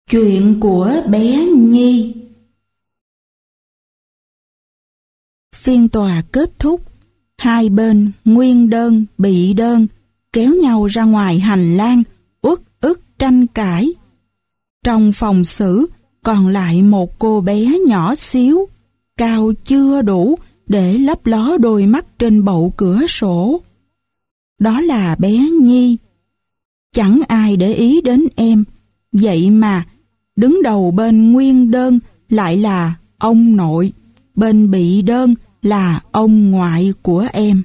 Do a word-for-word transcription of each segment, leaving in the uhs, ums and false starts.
Chuyện của bé Nhi. Phiên tòa kết thúc, hai bên nguyên đơn, bị đơn kéo nhau ra ngoài hành lang, uất ức tranh cãi. Trong phòng xử còn lại một cô bé nhỏ xíu, cao chưa đủ để lấp ló đôi mắt trên bậu cửa sổ. Đó là bé Nhi. Chẳng ai để ý đến em, vậy mà đứng đầu bên nguyên đơn lại là ông nội, bên bị đơn là ông ngoại của em.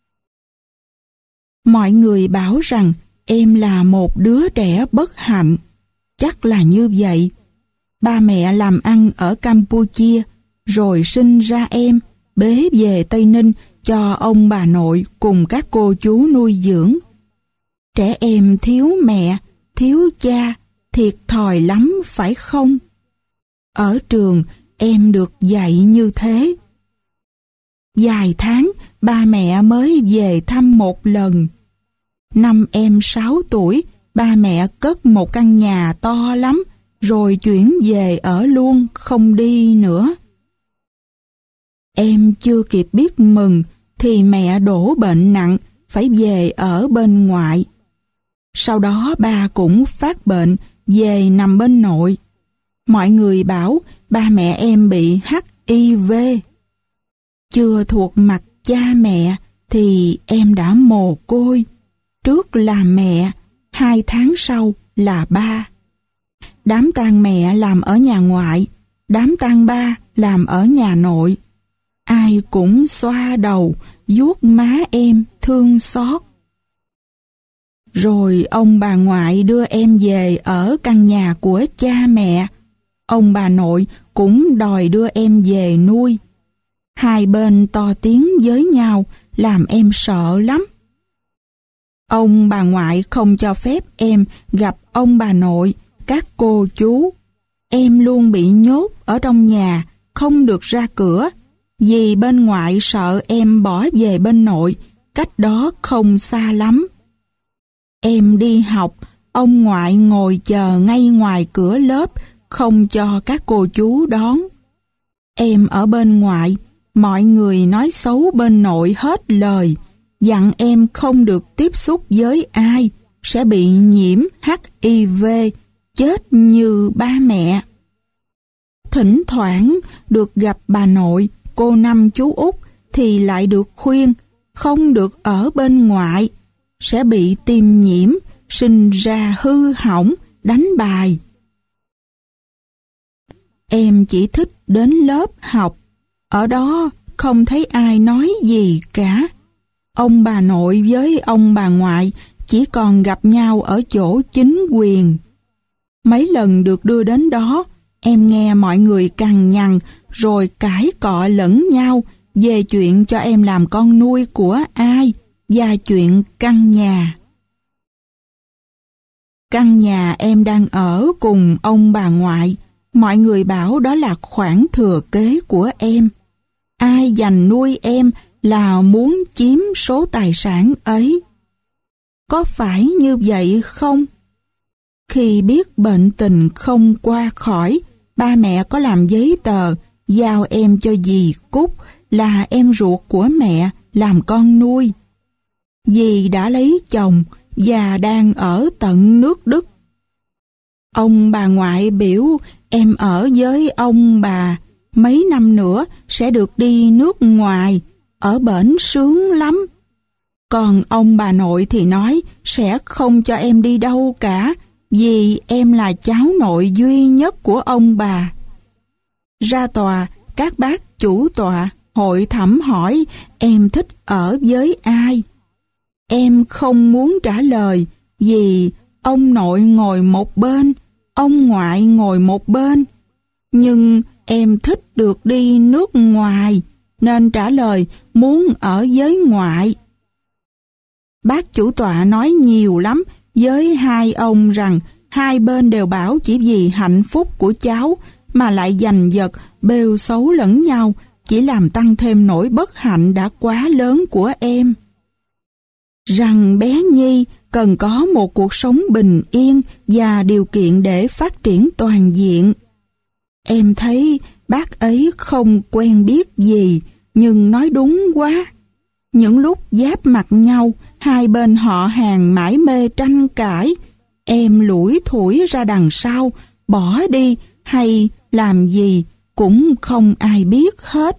Mọi người bảo rằng em là một đứa trẻ bất hạnh. Chắc là như vậy. Ba mẹ làm ăn ở Campuchia, rồi sinh ra em, bế về Tây Ninh cho ông bà nội cùng các cô chú nuôi dưỡng. Trẻ em thiếu mẹ, thiếu cha, thiệt thòi lắm phải không? Ở trường em được dạy như thế. Vài tháng ba mẹ mới về thăm một lần. Năm em sáu tuổi, ba mẹ cất một căn nhà to lắm, rồi chuyển về ở luôn, không đi nữa. Em chưa kịp biết mừng thì mẹ đổ bệnh nặng, phải về ở bên ngoại. Sau đó ba cũng phát bệnh, về nằm bên nội. Mọi người bảo ba mẹ em bị hát i vê. Chưa thuộc mặt cha mẹ thì em đã mồ côi. Trước là mẹ, hai tháng sau là ba. Đám tang mẹ làm ở nhà ngoại, đám tang ba làm ở nhà nội. Ai cũng xoa đầu, vuốt má em thương xót. Rồi ông bà ngoại đưa em về ở căn nhà của cha mẹ. Ông bà nội cũng đòi đưa em về nuôi. Hai bên to tiếng với nhau, làm em sợ lắm. Ông bà ngoại không cho phép em gặp ông bà nội, các cô chú. Em luôn bị nhốt ở trong nhà, không được ra cửa, vì bên ngoại sợ em bỏ về bên nội, cách đó không xa lắm. Em đi học, ông ngoại ngồi chờ ngay ngoài cửa lớp, không cho các cô chú đón. Em ở bên ngoại, mọi người nói xấu bên nội hết lời, dặn em không được tiếp xúc với ai, sẽ bị nhiễm hát i vê, chết như ba mẹ. Thỉnh thoảng được gặp bà nội, cô Năm, chú Út thì lại được khuyên không được ở bên ngoại, sẽ bị tiêm nhiễm, sinh ra hư hỏng, đánh bài. Em chỉ thích đến lớp học, ở đó không thấy ai nói gì cả. Ông bà nội với ông bà ngoại chỉ còn gặp nhau ở chỗ chính quyền. Mấy lần được đưa đến đó, em nghe mọi người cằn nhằn rồi cãi cọ lẫn nhau về chuyện cho em làm con nuôi của ai và chuyện căn nhà. Căn nhà em đang ở cùng ông bà ngoại, mọi người bảo đó là khoản thừa kế của em. Ai giành nuôi em là muốn chiếm số tài sản ấy. Có phải như vậy không? Khi biết bệnh tình không qua khỏi, ba mẹ có làm giấy tờ giao em cho dì Cúc là em ruột của mẹ làm con nuôi. Dì đã lấy chồng và đang ở tận nước Đức. Ông bà ngoại biểu em ở với ông bà, mấy năm nữa sẽ được đi nước ngoài, ở bển sướng lắm. Còn ông bà nội thì nói sẽ không cho em đi đâu cả, vì em là cháu nội duy nhất của ông bà. Ra tòa, các bác chủ tọa hội thẩm hỏi em thích ở với ai. Em không muốn trả lời vì ông nội ngồi một bên, ông ngoại ngồi một bên. Nhưng em thích được đi nước ngoài, nên trả lời muốn ở với ngoại. Bác chủ tọa nói nhiều lắm với hai ông rằng hai bên đều bảo chỉ vì hạnh phúc của cháu mà lại giành giật, bêu xấu lẫn nhau, chỉ làm tăng thêm nỗi bất hạnh đã quá lớn của em. Rằng bé Nhi cần có một cuộc sống bình yên và điều kiện để phát triển toàn diện. Em thấy bác ấy không quen biết gì, nhưng nói đúng quá. Những lúc giáp mặt nhau, hai bên họ hàng mải mê tranh cãi, em lủi thủi ra đằng sau, bỏ đi hay làm gì cũng không ai biết hết.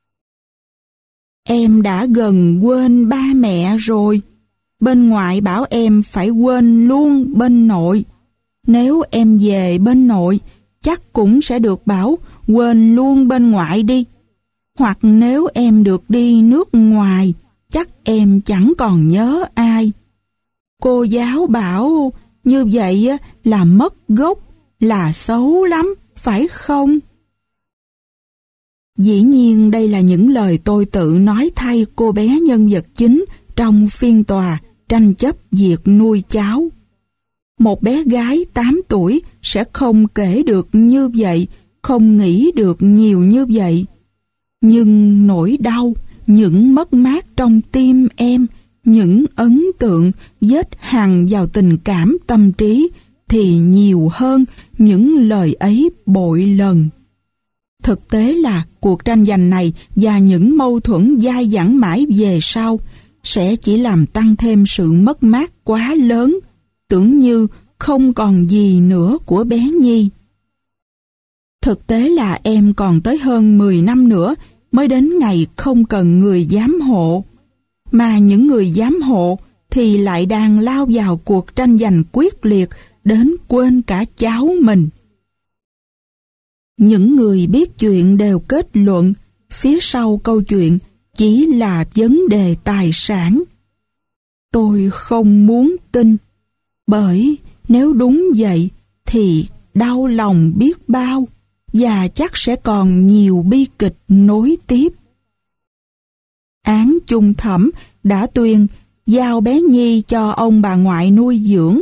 Em đã gần quên ba mẹ rồi. Bên ngoại bảo em phải quên luôn bên nội. Nếu em về bên nội, chắc cũng sẽ được bảo quên luôn bên ngoại đi. Hoặc nếu em được đi nước ngoài, chắc em chẳng còn nhớ ai. Cô giáo bảo như vậy là mất gốc, là xấu lắm, phải không? Dĩ nhiên đây là những lời tôi tự nói thay cô bé nhân vật chính trong phiên tòa tranh chấp việc nuôi cháu. Một bé gái tám tuổi sẽ không kể được như vậy, không nghĩ được nhiều như vậy. Nhưng nỗi đau, những mất mát trong tim em, những ấn tượng vết hằn vào tình cảm tâm trí thì nhiều hơn những lời ấy bội lần. Thực tế là cuộc tranh giành này và những mâu thuẫn dai dẳng mãi về sau sẽ chỉ làm tăng thêm sự mất mát quá lớn, tưởng như không còn gì nữa của bé Nhi. Thực tế là em còn tới hơn mười năm nữa mới đến ngày không cần người giám hộ, mà những người giám hộ thì lại đang lao vào cuộc tranh giành quyết liệt đến quên cả cháu mình. Những người biết chuyện đều kết luận phía sau câu chuyện chỉ là vấn đề tài sản. Tôi không muốn tin, bởi nếu đúng vậy thì đau lòng biết bao và chắc sẽ còn nhiều bi kịch nối tiếp. Án chung thẩm đã tuyên giao bé Nhi cho ông bà ngoại nuôi dưỡng.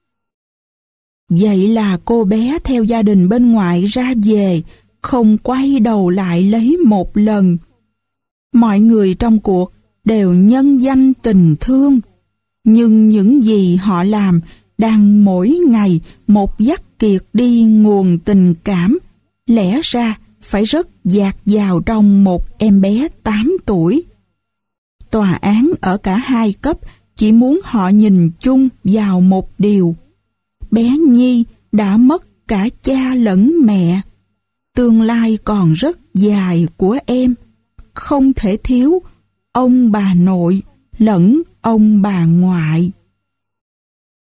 Vậy là cô bé theo gia đình bên ngoại ra về, không quay đầu lại lấy một lần. Mọi người trong cuộc đều nhân danh tình thương, nhưng những gì họ làm đang mỗi ngày một dắt kiệt đi nguồn tình cảm, lẽ ra phải rất dạt dào trong một em bé tám tuổi. Tòa án ở cả hai cấp chỉ muốn họ nhìn chung vào một điều: bé Nhi đã mất cả cha lẫn mẹ. Tương lai còn rất dài của em, không thể thiếu ông bà nội lẫn ông bà ngoại.